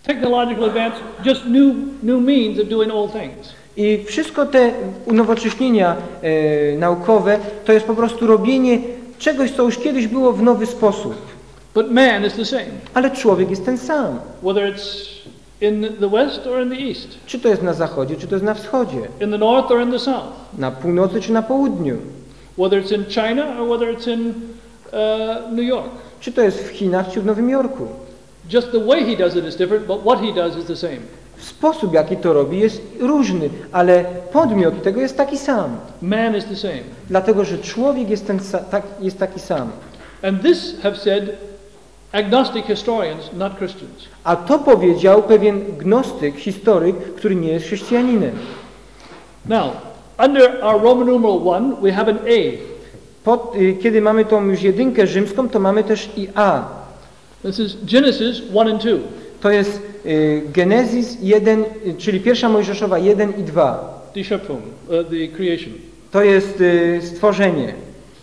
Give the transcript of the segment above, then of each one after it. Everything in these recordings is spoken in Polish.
Technological advance, just new means of doing old things. I wszystko te unowocześnienia naukowe to jest po prostu robienie czegoś, co już kiedyś było w nowy sposób. But man is the same. Ale człowiek jest ten sam. Whether it's in the west or in the east. Czy to jest na zachodzie, czy to jest na wschodzie. In the north or in the south. Na północy, czy na południu. Whether it's in China or whether it's in New York. Czy to jest w Chinach, czy w Nowym Jorku. Just the way he does it is different, but what he does is the same. Sposób, jaki to robi, jest różny, ale podmiot tego jest taki sam. Man is the same. Dlatego, że człowiek jest taki sam. And this have said agnostic historians, not Christians. A to powiedział pewien gnostyk, historyk, który nie jest chrześcijaninem. Now, under our Roman numeral 1, we have an A. Kiedy mamy tą już jedynkę rzymską, to mamy też i A. This is Genesis 1 and 2. To jest Genezis 1, czyli pierwsza Mojżeszowa 1 i 2. Die Schöpfung, the creation. To jest stworzenie.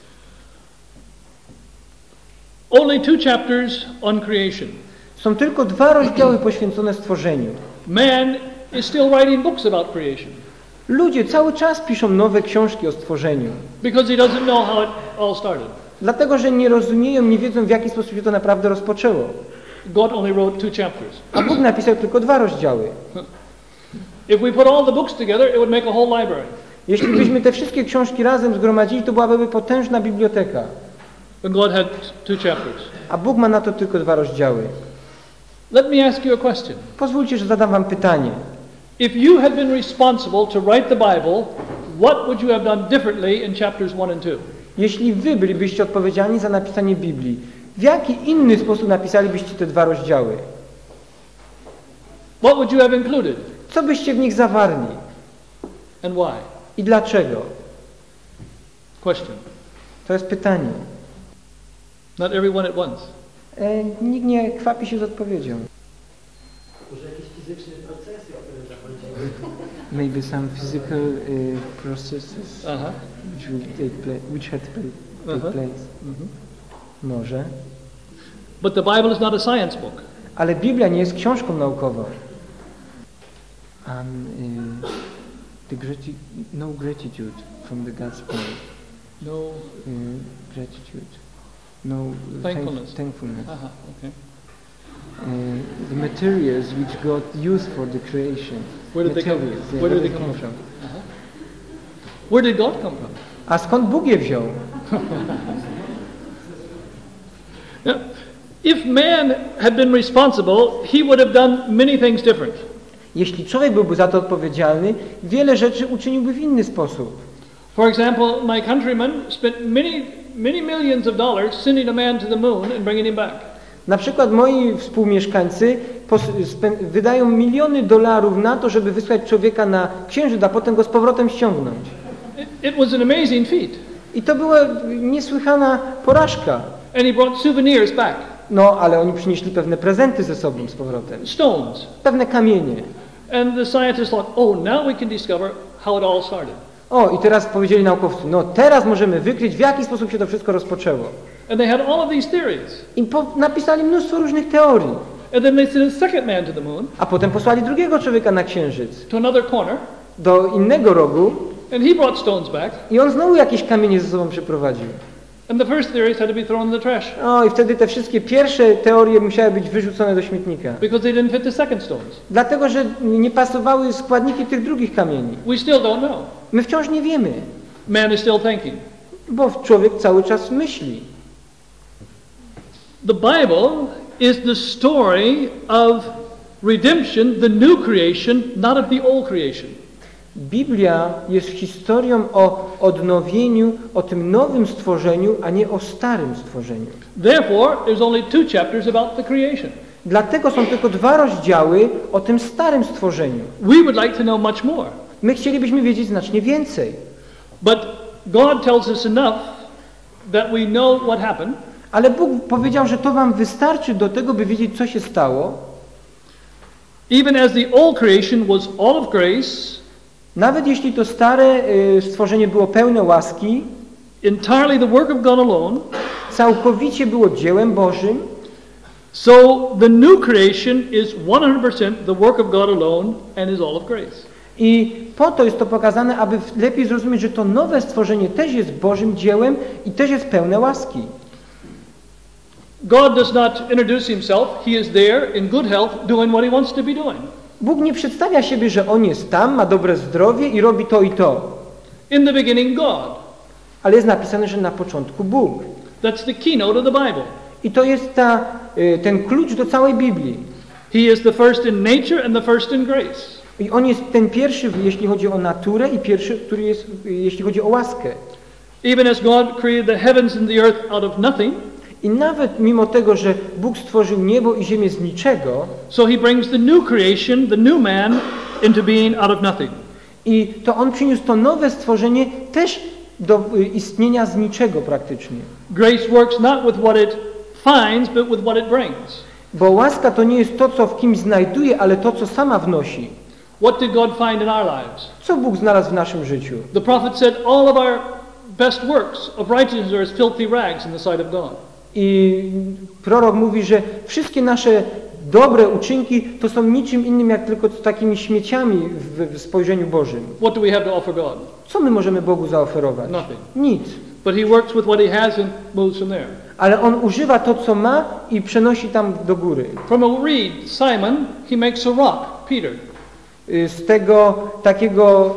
Only 2 chapters on creation. Są tylko 2 rozdziały poświęcone stworzeniu. Man is still writing books about creation. Ludzie cały czas piszą nowe książki o stworzeniu. Because he doesn't know how it all started. Dlatego, że nie rozumieją, nie wiedzą, w jaki sposób się to naprawdę rozpoczęło. God only wrote 2 chapters. A Bóg napisał tylko 2 rozdziały. If we put all the books together, it would make a whole library. Jeśli byśmy te wszystkie książki razem zgromadzili, to byłaby potężna biblioteka. But God had 2 chapters. A Bóg ma na to tylko 2 rozdziały. Let me ask you a question. Pozwólcie, że zadam wam pytanie. If you had been responsible to write the Bible, what would you have done differently in chapters 1 and 2? Jeśli wy bylibyście odpowiedzialni za napisanie Biblii, w jaki inny sposób napisalibyście te 2 rozdziały? What would you have included? Co byście w nich zawarli? And why? I dlaczego? Question. To jest pytanie. Not everyone at once. Nikt nie kwapi się z odpowiedzią. Może jakieś fizyczne procesy, które zachodziły. Maybe some physical processes which had take place. Może. But the Bible is not a science book. Ale Biblia nie jest książką naukową. No gratitude from the God's point. No Gratitude. No thankfulness. Thankfulness. Okay. The materials which God used for the creation. Where did they come from? Where did they come from? Where did God come from? A skąd Bóg je wziął? Now, if man had been responsible, he would have done many things different. Jeśli człowiek byłby za to odpowiedzialny, wiele rzeczy uczyniłby w inny sposób. For example, my countrymen spent many millions of dollars sending a man to the moon and bringing him back. Na przykład moi współmieszkańcy wydają miliony dolarów na to, żeby wysłać człowieka na Księżyc, a potem go z powrotem ściągnąć. It was an amazing feat. I to była niesłychana porażka. And he brought souvenirs back. No, ale oni przynieśli pewne prezenty ze sobą z powrotem. Stones. Pewne kamienie. And the scientists thought, oh, now we can discover how it all started. O, i teraz powiedzieli naukowcy, no teraz możemy wykryć, w jaki sposób się to wszystko rozpoczęło. And they had all of these theories. I napisali mnóstwo różnych teorii. And then they sent a second man to the moon. A potem posłali drugiego człowieka na Księżyc. To another corner. Do innego rogu. And he brought stones back. I on znowu jakieś kamienie ze sobą przyprowadził. And the first theories had to be thrown in the trash. O, i wtedy te wszystkie pierwsze teorie musiały być wyrzucone do śmietnika. Because they didn't fit the second stones. Dlatego, że nie pasowały składniki tych drugich kamieni. We still don't know. My wciąż nie wiemy. Man is still thinking. Bo człowiek cały czas myśli. The Bible is the story of redemption, the new creation, not of the old creation. Biblia jest historią o odnowieniu, o tym nowym stworzeniu, a nie o starym stworzeniu. Therefore, there's only 2 chapters about the creation. Dlatego są tylko 2 rozdziały o tym starym stworzeniu. We would like to know much more. My chcielibyśmy wiedzieć znacznie więcej. But God tells us enough that we know what happened. Ale Bóg powiedział, że to wam wystarczy do tego, by wiedzieć, co się stało. Even as the old creation was all of grace, nawet jeśli to stare stworzenie było pełne łaski, entirely the work of God alone, całkowicie było dziełem Bożym, So the new creation is 100% the work of God alone and is all of grace. I po to jest to pokazane, aby lepiej zrozumieć, że to nowe stworzenie też jest Bożym dziełem i też jest pełne łaski. God does not introduce himself. He is there in good health doing what he wants to be doing. Bóg nie przedstawia siebie, że On jest tam, ma dobre zdrowie i robi to i to. In the beginning, God. Ale jest napisane, że na początku Bóg. That's the keynote of the Bible. I to jest ten klucz do całej Biblii. He is the first in nature and the first in grace. I On jest ten pierwszy, jeśli chodzi o naturę i pierwszy, który jest, jeśli chodzi o łaskę. Even as God created the heavens and the earth out of nothing, I nawet mimo tego, że Bóg stworzył niebo i ziemię z niczego, so he brings the new creation, the new man, into being out of nothing. i to On przyniósł to nowe stworzenie też do istnienia z niczego praktycznie. Grace works not with what it finds, but with what it brings. Bo łaska to nie jest to, co w kimś znajduje, ale to, co sama wnosi. What did God find in our lives? Co Bóg znalazł w naszym życiu? The prophet said all of our best works of righteousness are as filthy rags in the sight of God. I prorok mówi, że wszystkie nasze dobre uczynki to są niczym innym, jak tylko takimi śmieciami w spojrzeniu Bożym. What do we have to offer God? Co my możemy Bogu zaoferować? Nothing. Nic. But he works with what he has and moves from there. Ale On używa to, co ma i przenosi tam do góry. From a reed, Simon, he makes a rock, Peter. Z tego takiego...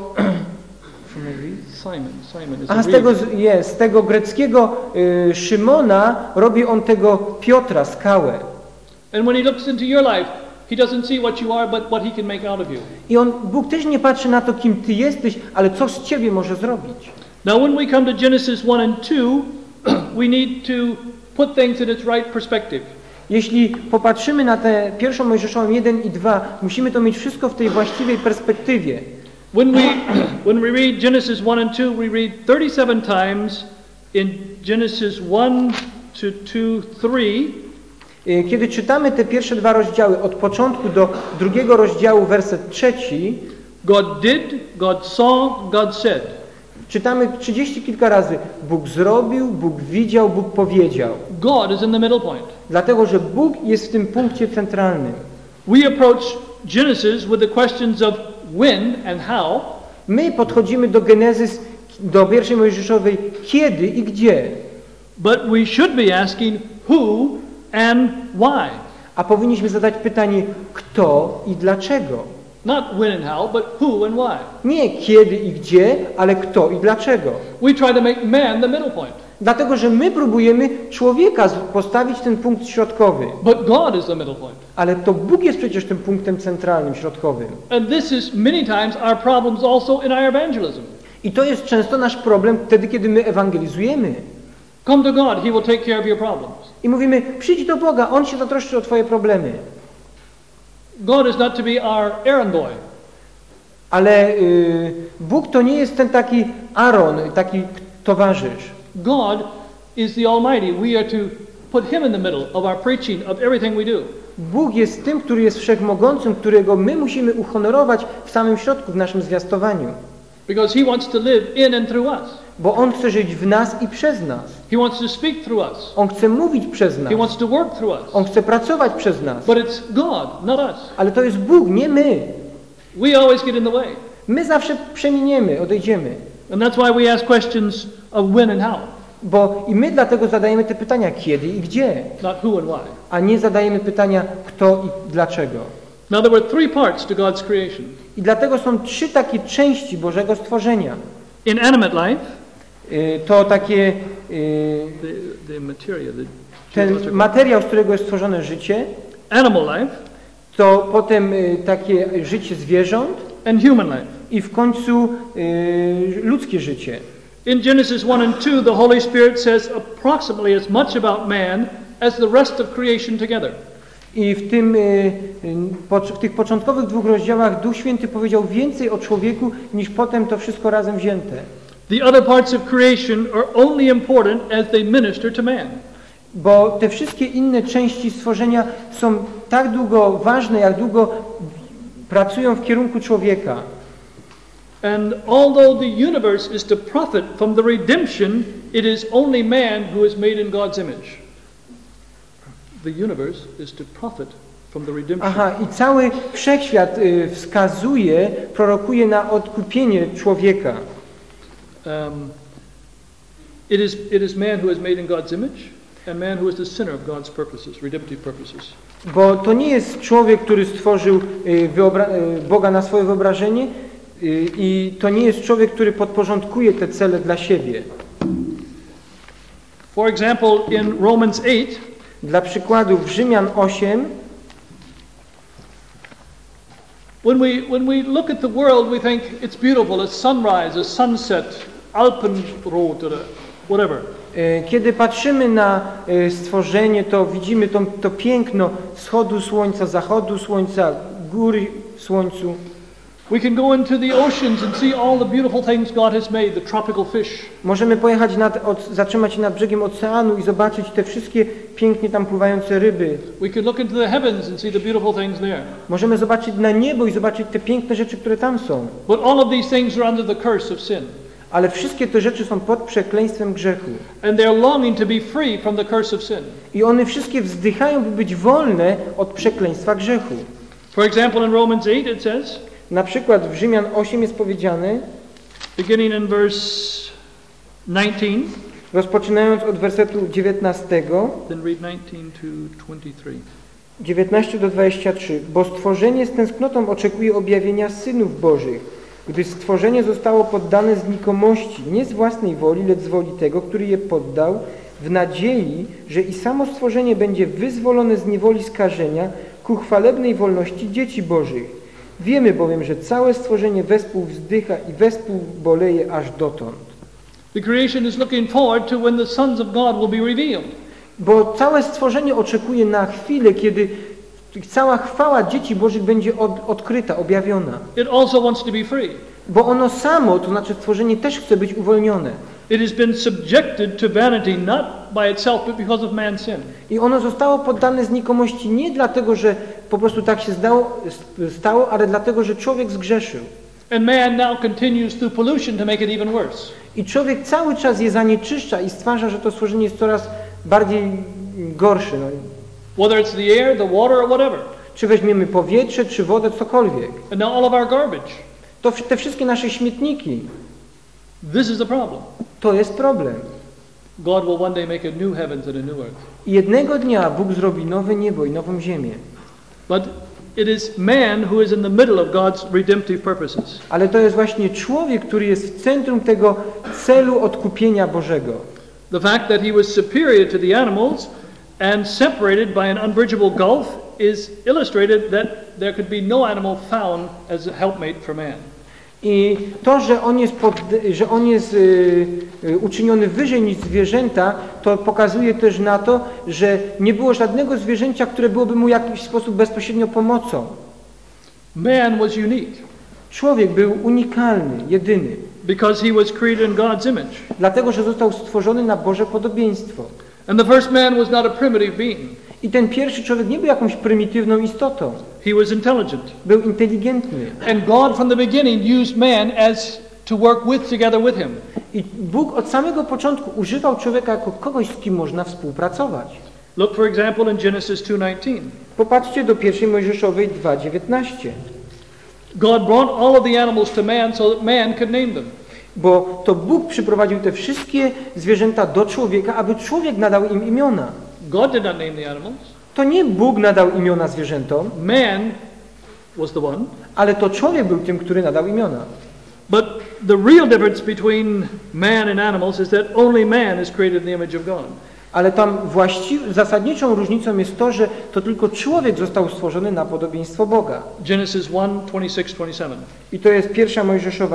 Simon is A a z tego greckiego Szymona robi on tego Piotra, skałę. And when he looks into your life, he doesn't see what you are, but what he can make out of you. I Bóg też nie patrzy na to, kim ty jesteś, ale co z ciebie może zrobić. Now when we come to Genesis 1 and 2, we need to put things in its right perspective. Jeśli popatrzymy na tę pierwszą Mojżeszową 1 i 2, musimy to mieć wszystko w tej właściwej perspektywie. When we read Genesis 1 and 2, we read 37 times in Genesis 1 to 2, 3. Kiedy czytamy te pierwsze dwa rozdziały, od początku do drugiego rozdziału, werset 3, God did, God saw, God said. czytamy 30 kilka razy. Bóg zrobił, Bóg widział, Bóg powiedział. God is in the middle point. Dlatego, że Bóg jest w tym punkcie centralnym. We approach Genesis with the questions of when and how. My podchodzimy do Genezys, do pierwszej Mojżeszowej, kiedy i gdzie. But we should be asking who and why. A powinniśmy zadać pytanie, kto i dlaczego. Not when and how, but who and why. Nie kiedy i gdzie, ale kto i dlaczego. We try to make man the middle point. Dlatego, że my próbujemy człowieka postawić ten punkt środkowy. But God is the middle point. Ale to Bóg jest przecież tym punktem centralnym, środkowym. And this is many times our problems also in our evangelism. I to jest często nasz problem wtedy, kiedy my ewangelizujemy. Come to God, He will take care of your problems. I mówimy, przyjdź do Boga, On się zatroszczy o twoje problemy. God is not to be our errand boy. Ale Bóg to nie jest ten taki Aaron, taki towarzysz. God is the Almighty. We are to put Him in the middle of our preaching, of everything we do. Bóg jest tym, który jest wszechmogącym, którego my musimy uhonorować w samym środku, w naszym zwiastowaniu. Because He wants to live in and through us. Bo On chce żyć w nas i przez nas. He wants to speak through us. On chce mówić przez nas. He wants to work through us. On chce pracować przez nas. But it's God, not us. Ale to jest Bóg, nie my. We always get in the way. My zawsze przeminiemy, odejdziemy. And that's why we ask questions of when and how. Bo i my dlatego zadajemy te pytania kiedy i gdzie, Not who and why. a nie zadajemy pytania kto i dlaczego. Now there were three parts to God's creation. I dlatego są trzy takie części Bożego stworzenia. Inanimate life, To takie the material, ten materiał, z którego jest stworzone życie, animal life, to potem takie życie zwierząt and human life. i w końcu ludzkie życie. In Genesis 1 and 2, the Holy Spirit says approximately as much about man as the rest of creation together. I w tych początkowych dwóch rozdziałach Duch Święty powiedział więcej o człowieku niż potem to wszystko razem wzięte. The other parts of creation are only important as they minister to man. Bo te wszystkie inne części stworzenia są tak długo ważne, jak długo pracują w kierunku człowieka. And although the universe is to profit from the redemption, it is only man who is made in God's image. the universe is to profit from the redemption. Aha, i cały wszechświat wskazuje, prorokuje na odkupienie człowieka. It is man who is made in God's image and man who is the center of God's purposes, redemptive purposes. Bo to nie jest człowiek, który stworzył Boga na swoje wyobrażenie i to nie jest człowiek, który podporządkuje te cele dla siebie. For example, in Romans 8, Dla przykładu w Rzymian 8, when we look at the world, we think it's beautiful, a sunrise, a sunset, Alpenrot, or whatever. kiedy patrzymy na stworzenie, to widzimy to piękno wschodu słońca, zachodu słońca, góry w słońcu. We can go into the oceans and see all the beautiful things God has made, the tropical fish. Możemy pojechać zatrzymać się nad brzegiem oceanu i zobaczyć te wszystkie pięknie tam pływające ryby. We can look into the heavens and see the beautiful things there. Możemy zobaczyć na niebo i zobaczyć te piękne rzeczy, które tam są. But all of these things are under the curse of sin. Ale wszystkie te rzeczy są pod przekleństwem grzechu. And they're longing to be free from the curse of sin. I one wszystkie wzdychają, by być wolne od przekleństwa grzechu. For example, in Romans 8 it says, Na przykład w Rzymian 8 jest powiedziane, beginning in verse 19, rozpoczynając od wersetu 19, then read 19 to 23. 19 do 23. Bo stworzenie z tęsknotą oczekuje objawienia synów Bożych, gdyż stworzenie zostało poddane znikomości, nie z własnej woli, lecz z woli tego, który je poddał, w nadziei, że i samo stworzenie będzie wyzwolone z niewoli skażenia ku chwalebnej wolności dzieci Bożych. Wiemy bowiem, że całe stworzenie wespół wzdycha i wespół boleje aż dotąd. The creation is looking forward to when the sons of God will be revealed. Bo całe stworzenie oczekuje na chwilę, kiedy cała chwała dzieci Bożych będzie odkryta, objawiona. It also wants to be free. Bo ono samo, to znaczy stworzenie, też chce być uwolnione. It has been subjected to vanity not by itself but because of man's sin. I ono zostało poddane znikomości nie dlatego, że po prostu tak się stało, ale dlatego, że człowiek zgrzeszył. And man now continues through pollution to make it even worse. I człowiek cały czas je zanieczyszcza i stwarza, że to stworzenie jest coraz bardziej gorsze. No. Whether it's the air, the water or whatever. Czy weźmiemy powietrze, czy wodę, cokolwiek. And now all of our garbage. To te wszystkie nasze śmietniki. This is the problem. To jest problem. God will one day make a new heavens and a new earth. I jednego dnia Bóg zrobi nowe niebo i nową ziemię. But it is man who is in the middle of God's redemptive purposes. Ale to jest właśnie człowiek, który jest w centrum tego celu odkupienia Bożego. The fact that he was superior to the animals and separated by an unbridgeable gulf is illustrated that there could be no animal found as a helpmate for man. I to, że on jest uczyniony wyżej niż zwierzęta, to pokazuje też na to, że nie było żadnego zwierzęcia, które byłoby mu w jakiś sposób bezpośrednio pomocą. Man was unique. Człowiek był unikalny, jedyny. Because he was created in God's image. Dlatego, że został stworzony na Boże podobieństwo. And the first man was not a primitive being. I ten pierwszy człowiek nie był jakąś prymitywną istotą. He was intelligent. Był inteligentny. And God from the beginning used man as to work together with him. I Bóg od samego początku używał człowieka jako kogoś, z kim można współpracować. Look for example in Genesis 2:19. Popatrzcie do 1 Mojżeszowej 2:19. God brought all of the animals to man so that man could name them. Bo to Bóg przyprowadził te wszystkie zwierzęta do człowieka, aby człowiek nadał im imiona. God did not name the animals. To nie Bóg nadał imiona zwierzętom, Man was the one. ale to człowiek był tym, który nadał imiona. But the real difference between man and animals is that only man is created in the image of God. Ale tam zasadniczą różnicą jest to, że to tylko człowiek został stworzony na podobieństwo Boga. Genesis 1:26-27. I to jest 1 Mojżeszowa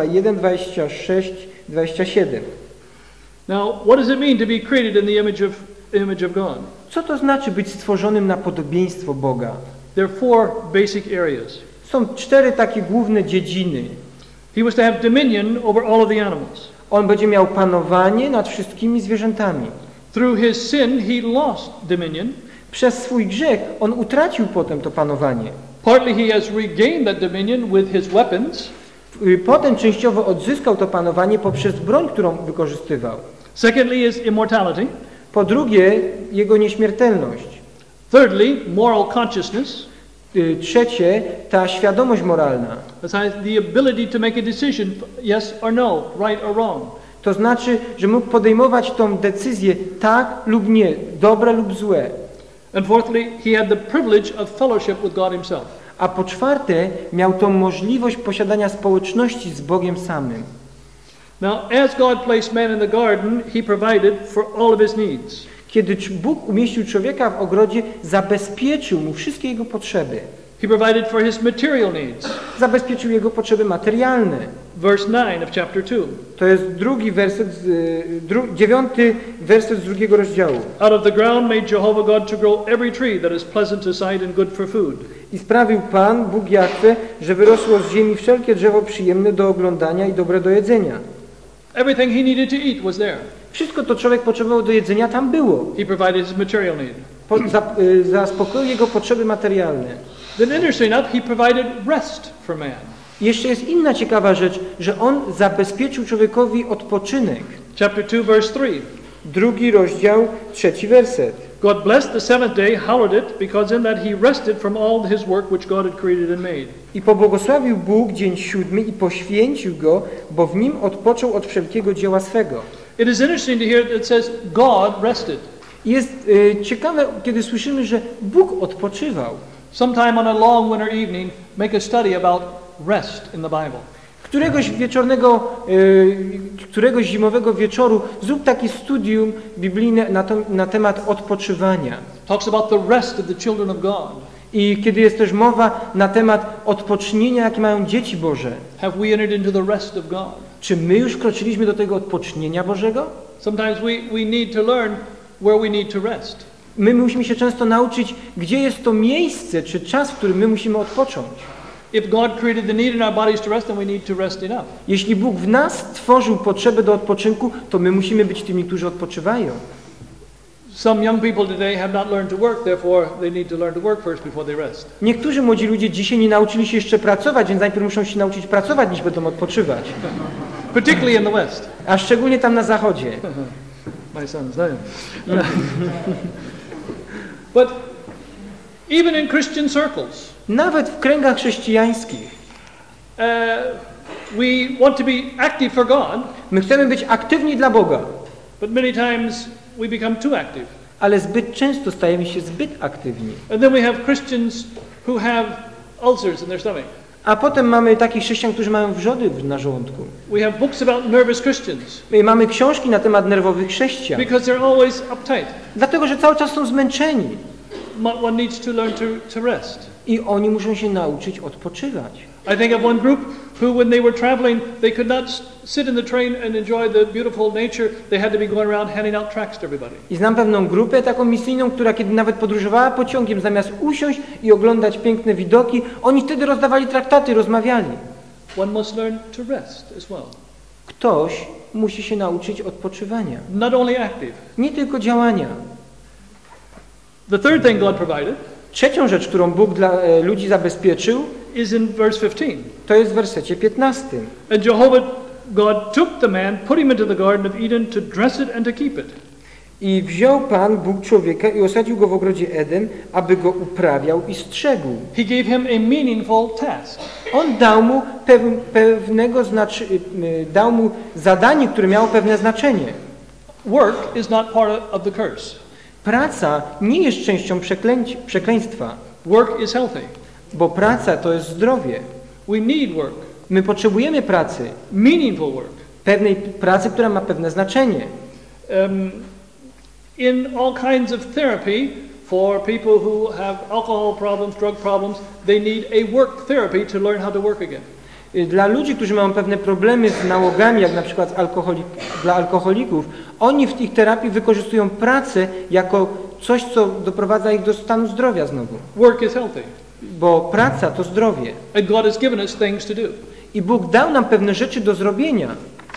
1:26-27. Now, what does it mean to be created in the image of God? Co to znaczy być stworzonym na podobieństwo Boga? There are four basic areas. Są 4 takie główne dziedziny. He was to have dominion over all of the animals. On będzie miał panowanie nad wszystkimi zwierzętami. Through his sin, he lost dominion. Przez swój grzech on utracił potem to panowanie. Partly he has regained that dominion with his weapons. Potem częściowo odzyskał to panowanie poprzez broń, którą wykorzystywał. Secondly is immortality. Po drugie, jego nieśmiertelność. Thirdly, moral consciousness. Trzecie, ta świadomość moralna. The ability to make a decision, yes or no, right or wrong. To znaczy, że mógł podejmować tą decyzję tak lub nie, dobre lub złe. And fourthly, he had the privilege of fellowship with God himself. A po czwarte, miał tą możliwość posiadania społeczności z Bogiem samym. Now, as God placed man in the garden, he provided for all of his needs. Kiedy Bóg umieścił człowieka w ogrodzie, zabezpieczył mu wszystkie jego potrzeby. He provided for his material needs. Zabezpieczył jego potrzeby materialne. Verse 9 of chapter 2. To jest dziewiąty werset z 2 rozdziału. Out of the ground made Jehovah God to grow every tree that is pleasant to sight and good for food. I sprawił Pan, Bóg Jahwe, że wyrosło z ziemi wszelkie drzewo przyjemne do oglądania i dobre do jedzenia. Everything he needed to eat was there. Wszystko to człowiek potrzebował do jedzenia, tam było. He provided his material need. Zaspokoił jego potrzeby materialne. Then interesting enough, he provided rest for man. Jeszcze jest inna ciekawa rzecz, że on zabezpieczył człowiekowi odpoczynek. Chapter 2, verse 3. 2 rozdział, 3 werset. God blessed the seventh day, hallowed it, because in that he rested from all his work which God had created and made. I pobłogosławił Bóg dzień 7 i poświęcił go, bo w nim odpoczął od wszelkiego dzieła swego. It is interesting to hear that it says God rested. Jest ciekawe, kiedy słyszymy, że Bóg odpoczywał. Sometime on a long winter evening, make a study about rest in the Bible. Któregoś zimowego wieczoru zrób takie studium biblijne na temat odpoczywania. Talks about the rest of the children of God. I kiedy jest też mowa na temat odpocznienia, jakie mają dzieci Boże. Have we entered into the rest of God? Czy my już wkroczyliśmy do tego odpocznienia Bożego? Sometimes we need to learn where we need to rest. My musimy się często nauczyć, gdzie jest to miejsce, czy czas, w którym my musimy odpocząć. If God created the need in our bodies to rest, then we need to rest enough. Jeśli Bóg w nas stworzył potrzebę do odpoczynku, to my musimy być tymi, którzy odpoczywają. Some young people today have not learned to work, therefore they need to learn to work first before they rest. Niektórzy młodzi ludzie dzisiaj nie nauczyli się jeszcze pracować, więc najpierw muszą się nauczyć pracować, niż będą odpoczywać. Particularly in the West. A szczególnie tam na zachodzie. My son's saying. But even in Christian circles, nawet w kręgach chrześcijańskich, we want to be active for God. My chcemy być aktywni dla Boga. But many times we become too active. Ale zbyt często stajemy się zbyt aktywni. And then we have Christians who have ulcers in their stomach. A potem mamy takich chrześcijan, którzy mają wrzody na żołądku. We have books about nervous Christians. My mamy książki na temat nerwowych chrześcijan. Because they're always uptight. Dlatego, że cały czas są zmęczeni. One needs to learn to rest. I oni muszą się nauczyć odpoczywać. I think of one group who, when they were traveling, they could not sit in the train and enjoy the beautiful nature. They had to be going around handing out tracts to everybody. I znam pewną grupę taką misyjną, która kiedy nawet podróżowała pociągiem, zamiast usiąść i oglądać piękne widoki, oni wtedy rozdawali traktaty, rozmawiali. One must learn to rest as well. Ktoś musi się nauczyć odpoczywania. Not only active. Nie tylko działania. The third thing God provided. Trzecią rzecz, którą Bóg dla ludzi zabezpieczył, is in verse 15. To jest w wersecie 15. And Jehovah God took the man, put him into the garden of Eden to dress it and to keep it. I wziął Pan Bóg człowieka i osadził go w ogrodzie Eden, aby go uprawiał i strzegł. He gave him a meaningful task. On dał mu dał mu zadanie, które miało pewne znaczenie. Work is not part of the curse. Praca nie jest częścią przekleństwa. Work is healthy. Bo praca to jest zdrowie. We need work. My potrzebujemy pracy. Meaningful work. Pewnej pracy, która ma pewne znaczenie. In all kinds of therapy, for people who have alcohol problems, drug problems, they need a work therapy to learn how to work again. Dla ludzi, którzy mają pewne problemy z nałogami, jak na przykład dla alkoholików, oni w ich terapii wykorzystują pracę jako coś, co doprowadza ich do stanu zdrowia znowu. Work is healthy. Bo praca to zdrowie. And God has given us things to do. I Bóg dał nam pewne rzeczy do zrobienia.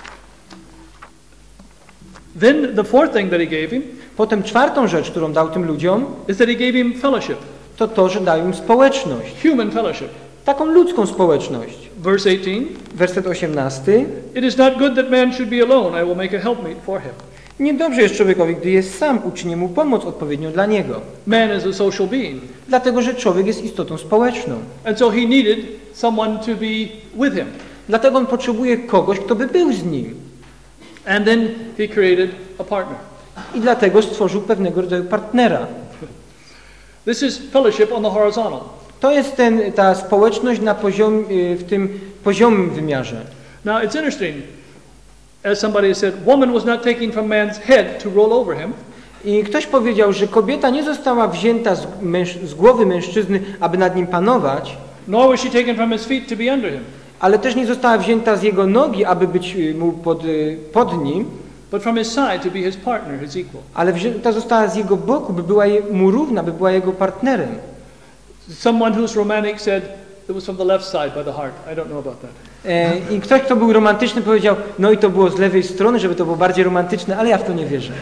Then the fourth thing that he gave him, potem czwartą rzecz, którą dał tym ludziom, is that he gave him fellowship. To, że dał im społeczność. Human fellowship. Taką ludzką społeczność. Verse 18. Werset 18. It is not good that man should be alone. I will make a helpmeet for him. Niedobrze jest człowiekowi, gdy jest sam, uczyni mu pomoc odpowiednią dla niego. Man is a social being. Dlatego, że człowiek jest istotą społeczną. And so he needed someone to be with him. Dlatego on potrzebuje kogoś, kto by był z nim. And then he created a partner. I dlatego stworzył pewnego rodzaju partnera. This is fellowship on the horizontal. To jest ta społeczność w tym poziomym wymiarze. Now it's interesting, as somebody said, woman was not taken from man's head to roll over him. I ktoś powiedział, że kobieta nie została wzięta z głowy mężczyzny, aby nad nim panować, Nor was she taken from his feet to be under him. ale też nie została wzięta z jego nogi, aby być mu pod nim, But from his side to be his partner, his equal. ale wzięta została z jego boku, by była mu równa, by była jego partnerem. Someone who's romantic said it was from the left side by the heart. I don't know about that. I ktoś, kto był romantyczny, powiedział, no i to było z lewej strony, żeby to było bardziej romantyczne, ale ja w to nie wierzę.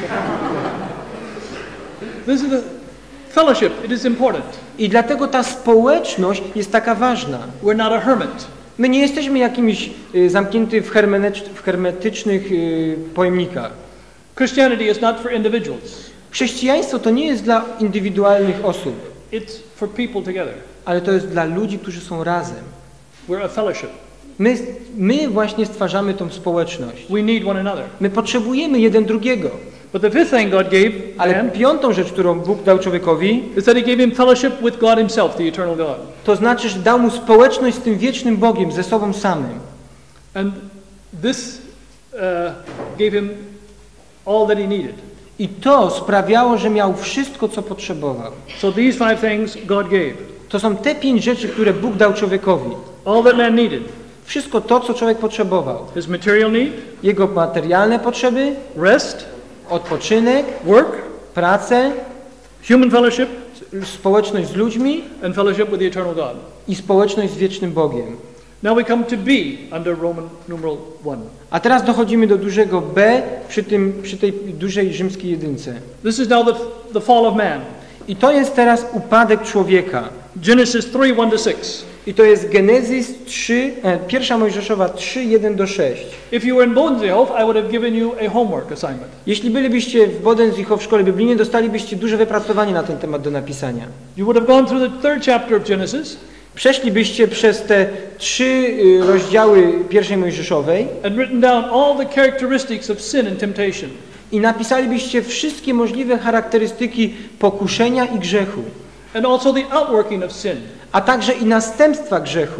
This is the fellowship. It is important. I dlatego ta społeczność jest taka ważna. We're not a hermit. My nie jesteśmy jakimiś zamknięty w hermetycznych pojemnikach. Christianity is not for individuals. Chrześcijaństwo to nie jest dla indywidualnych osób, It's for people together. ale to jest dla ludzi, którzy są razem. We're a fellowship. My właśnie stwarzamy tą społeczność. We need one another. My potrzebujemy jeden drugiego. But the fifth thing God gave Ale man piątą rzecz, którą Bóg dał człowiekowi, is that he gave him fellowship with God himself, the eternal God. to znaczy, że dał mu społeczność z tym wiecznym Bogiem, ze sobą samym. And this gave him all that he needed. I to sprawiało, że miał wszystko, co potrzebował. So these five things God gave. To są te 5 rzeczy, które Bóg dał człowiekowi. All that man needed. Wszystko to, co człowiek potrzebował. His material need, Jego materialne potrzeby, rest, odpoczynek, work, pracę, human fellowship, społeczność z ludźmi and fellowship with the eternal God. i społeczność z wiecznym Bogiem. Now we come to B under Roman numeral 1. A teraz dochodzimy do dużego B przy tej dużej rzymskiej jedynce. This is now the fall of man. I to jest teraz upadek człowieka. Genesis 3, 1-6. I to jest Genezis 1 Mojżeszowa 3, 1-6. If you were in Bodenseehof, I would have given you a homework assignment. Jeśli bylibyście w Bodenseehof w szkole biblijnej, dostalibyście duże wypracowanie na ten temat do napisania. You would have gone through the 3rd chapter of Genesis Przeszlibyście przez te 3 rozdziały pierwszej Mojżeszowej and written down all the characteristics of sin and temptation. i napisalibyście wszystkie możliwe charakterystyki pokuszenia i grzechu, And also the outworking of sin. a także i następstwa grzechu.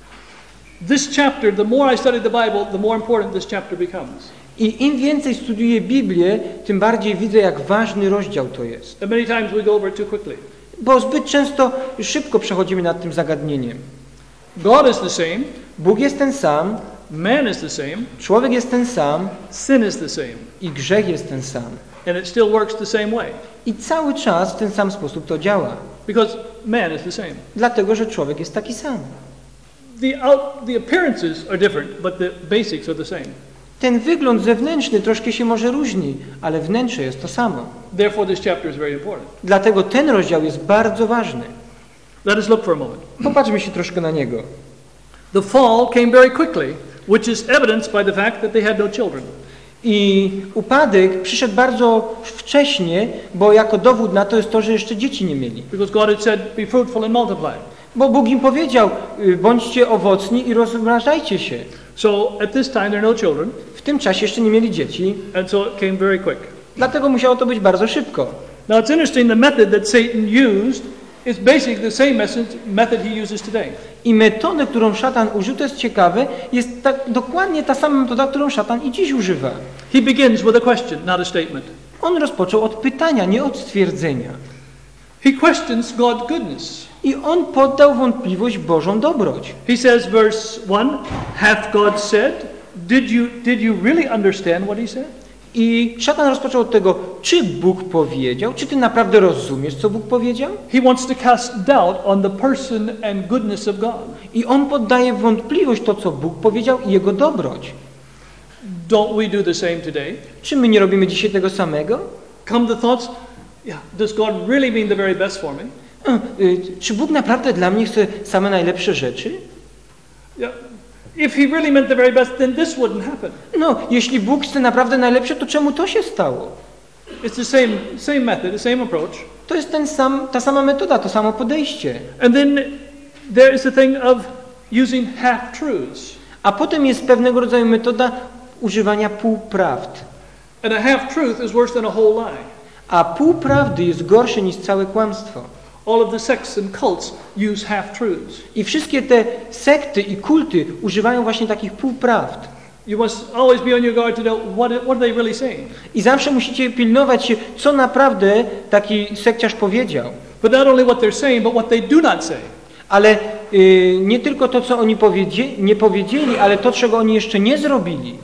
This chapter, the more I study the Bible, the more important this chapter becomes. I im więcej studiuję Biblię, tym bardziej widzę, jak ważny rozdział to jest. And many times we go over it too quickly. Bo zbyt często szybko przechodzimy nad tym zagadnieniem. God is the same, Bóg jest ten sam, man is the same, człowiek jest ten sam sin is the same, i grzech jest ten sam. and it still works the same way. I cały czas w ten sam sposób to działa. Because man is the same. Dlatego, że człowiek jest taki sam. The appearances are different, but the basics are the same. Ten wygląd zewnętrzny troszkę się może różni, ale wnętrze jest to samo. Therefore, this chapter is very important. Dlatego ten rozdział jest bardzo ważny. Let us look for a moment. Popatrzmy się troszkę na niego. The fall came very quickly, which is evidenced by the fact that they had no children. I upadek przyszedł bardzo wcześnie, bo jako dowód na to jest to, że jeszcze dzieci nie mieli. Because God had said, be fruitful and multiply. Bo Bóg im powiedział, bądźcie owocni i rozmnażajcie się. So at this time there are no children, W tym czasie jeszcze nie mieli dzieci, and so it came very quick. dlatego musiało to być bardzo szybko. Now it's interesting, the method that Satan used is basically the same method he uses today. I metodę, którą szatan użył, to jest ciekawe, jest dokładnie ta sama metoda, którą szatan i dziś używa. He begins with a question, not a statement. On rozpoczął od pytania, nie od stwierdzenia. He questions God's goodness. I on poddał wątpliwość Bożą dobroć. He says, verse 1, hath God said? Did you really understand what he said? I szatan rozpoczął od tego, czy Bóg powiedział, czy ty naprawdę rozumiesz, co Bóg powiedział? He wants to cast doubt on the person and goodness of God. I on poddaje w wątpliwość to, co Bóg powiedział i Jego dobroć. Don't we do the same today? Czy my nie robimy dzisiaj tego samego? Come the thoughts, yeah, does God really mean the very best for me? Czy Bóg naprawdę dla mnie chce same najlepsze rzeczy? Yeah. If he really meant the very best, then this wouldn't happen. No, jeśli Bóg chce naprawdę najlepsze, to czemu to się stało? It's the same method, the same approach. To jest ta sama metoda, to samo podejście. And then there is the thing of using half-truths. A potem jest pewnego rodzaju metoda używania półprawd. And a half-truth is worse than a whole lie. A półprawdy jest gorsze niż całe kłamstwo. All of the sects and cults use half-truths. I wszystkie te sekty i kulty używają właśnie takich półprawd. You must always be on your guard to know what are they really saying. I zawsze musicie pilnować się, co naprawdę taki sekciarz powiedział. But not only what they're saying, but what they do not say. Ale nie tylko to, co oni nie powiedzieli, ale to, czego oni jeszcze nie zrobili.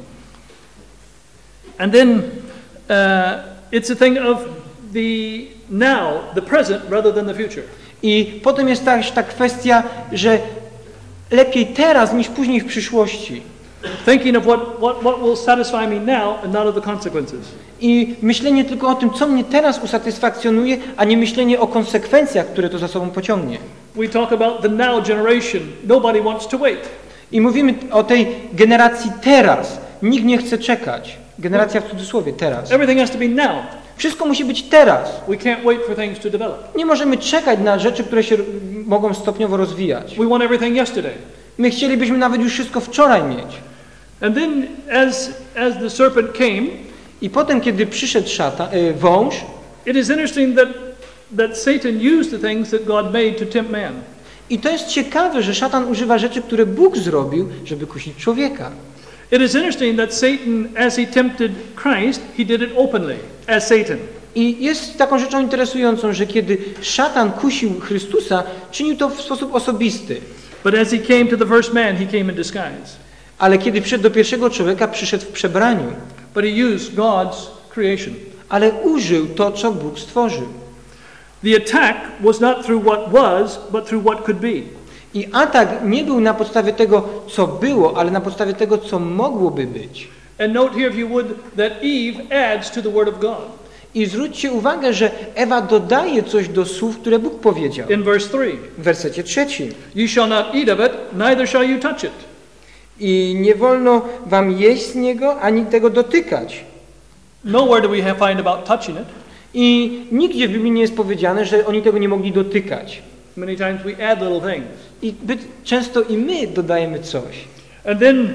And then it's a thing of the now, the present, rather than the future. I potem jest też ta kwestia, że lepiej teraz niż później w przyszłości. Thinking of what will satisfy me now and not of the consequences. I myślenie tylko o tym, co mnie teraz usatysfakcjonuje, a nie myślenie o konsekwencjach, które to za sobą pociągnie. We talk about the now generation. Nobody wants to wait. I mówimy o tej generacji teraz. Nikt nie chce czekać. Generacja w cudzysłowie, teraz. Everything has to be now. Wszystko musi być teraz. We can't wait for things to develop. Nie możemy czekać na rzeczy, które się mogą stopniowo rozwijać. We want everything yesterday. My chcielibyśmy nawet już wszystko wczoraj mieć. And then as the serpent came, i potem, kiedy przyszedł wąż, it is interesting that Satan used the things that God made to tempt man. I to jest ciekawe, że szatan używa rzeczy, które Bóg zrobił, żeby kusić człowieka. It is interesting that Satan, as he tempted Christ, he did it openly, as Satan. I jest taką rzeczą interesującą, że kiedy szatan kusił Chrystusa, czynił to w sposób osobisty. But as he came to the first man, he came in disguise. Ale kiedy przyszedł do pierwszego człowieka, przyszedł w przebraniu. But he used God's creation. Ale użył to, co Bóg stworzył. The attack was not through what was, but through what could be. I atak nie był na podstawie tego, co było, ale na podstawie tego, co mogłoby być. And note here, if you would, that Eve adds to the word of God. I zwróćcie uwagę, że Ewa dodaje coś do słów, które Bóg powiedział. In verse 3. W wersecie 3. You shall not eat of it, neither shall you touch it. I nie wolno wam jeść z niego, ani tego dotykać. Nowhere do we find about touching it. I nigdzie w Biblii nie jest powiedziane, że oni tego nie mogli dotykać. Many times we add little things. I często i my dodajemy coś. And then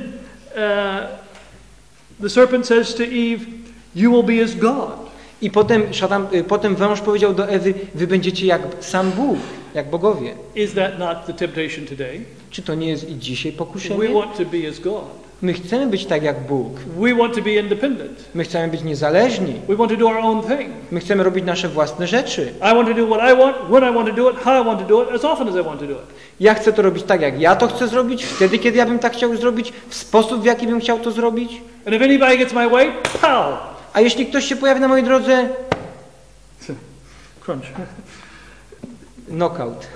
the serpent says to Eve, you will be as God. I potem wąż powiedział do Ewy, wy będziecie jak sam Bóg, jak bogowie. Is that not the temptation today? Czy to nie jest i dzisiaj pokuszenie? We want to be as God. My chcemy być tak jak Bóg. We want to be independent. My chcemy być niezależni. We want to do our own thing. My chcemy robić nasze własne rzeczy. I want to do what I want, when I want to do it, how I want to do it, as often as I want to do it. Ja chcę to robić tak, jak ja to chcę zrobić, wtedy, kiedy ja bym tak chciał zrobić, w sposób, w jaki bym chciał to zrobić. And if anybody gets my way, pow! A jeśli ktoś się pojawi na mojej drodze, crunch. knockout.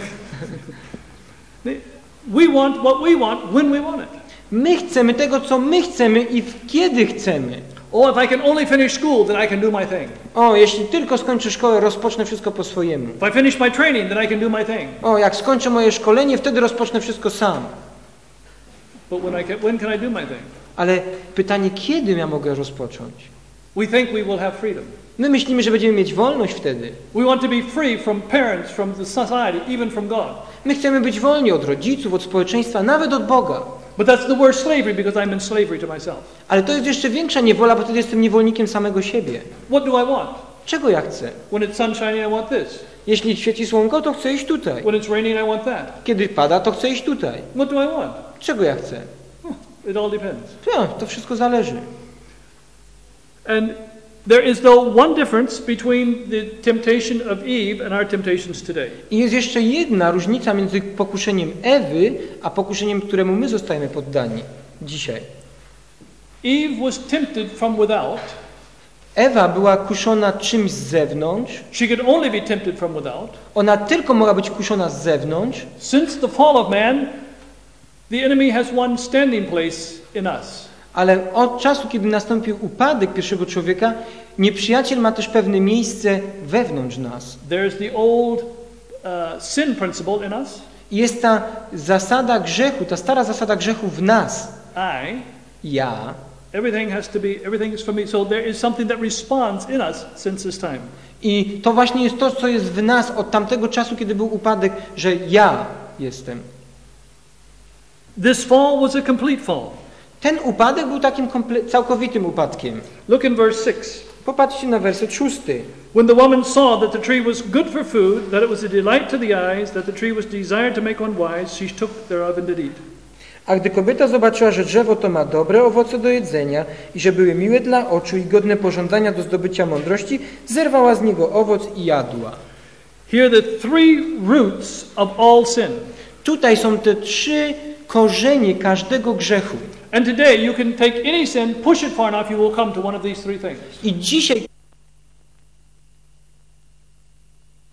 We want what we want when we want it. My chcemy tego, co my chcemy i kiedy chcemy. Oh, if I can only finish school, then I can do my thing. O, jeśli tylko skończę szkołę, rozpocznę wszystko po swojemu. If I finish my training, then I can do my thing. O, jak skończę moje szkolenie, wtedy rozpocznę wszystko sam. But when can I do my thing? Ale pytanie, kiedy ja mogę rozpocząć? We think we will have freedom. My myślimy, że będziemy mieć wolność wtedy. We want to be free from parents, from the society, even from God. My chcemy być wolni od rodziców, od społeczeństwa, nawet od Boga. But that's the worst slavery because I'm in slavery to myself. Ale to jest jeszcze większa niewola, bo wtedy jestem niewolnikiem samego siebie. What do I want? Czego ja chcę? When it's sunshiny, I want this. Jeśli świeci słonko, to chcę iść tutaj. When it's raining, I want that. Kiedy pada, to chcę iść tutaj. What do I want? Czego ja chcę? It all depends. Ja, to wszystko zależy. And there is though one difference between the temptation of Eve and our temptations today. I jest jeszcze jedna różnica między pokuszeniem Ewy, a pokuszeniem, któremu my zostajemy poddani dzisiaj. Eve was tempted from without. Ewa była kuszona czymś z zewnątrz. She could only be tempted from without. Ona tylko mogła być kuszona z zewnątrz. Since the fall of man, the enemy has one standing place in us. Ale od czasu, kiedy nastąpił upadek pierwszego człowieka, nieprzyjaciel ma też pewne miejsce wewnątrz nas. There's the old sin principle in us. I jest ta zasada grzechu, ta stara zasada grzechu w nas. Ja. Everything is for me. So there is something that responds in us since this time. I to właśnie jest to, co jest w nas od tamtego czasu, kiedy był upadek, że ja jestem. This fall was a complete fall. Ten upadek był takim całkowitym upadkiem. Look in verse 6. Popatrzcie na werset 6. When the woman saw that the tree was good for food, that it was a delight to the eyes, that the tree was desired to make one wise, she took thereof and did eat. A gdy kobieta zobaczyła, że drzewo to ma dobre owoce do jedzenia i że były miłe dla oczu i godne pożądania do zdobycia mądrości, zerwała z niego owoc i jadła. Here are the three roots of all sin. Tutaj są te 3 korzenie każdego grzechu. And today you can take any sin, push it far enough, you will come to one of these three things. I dzisiaj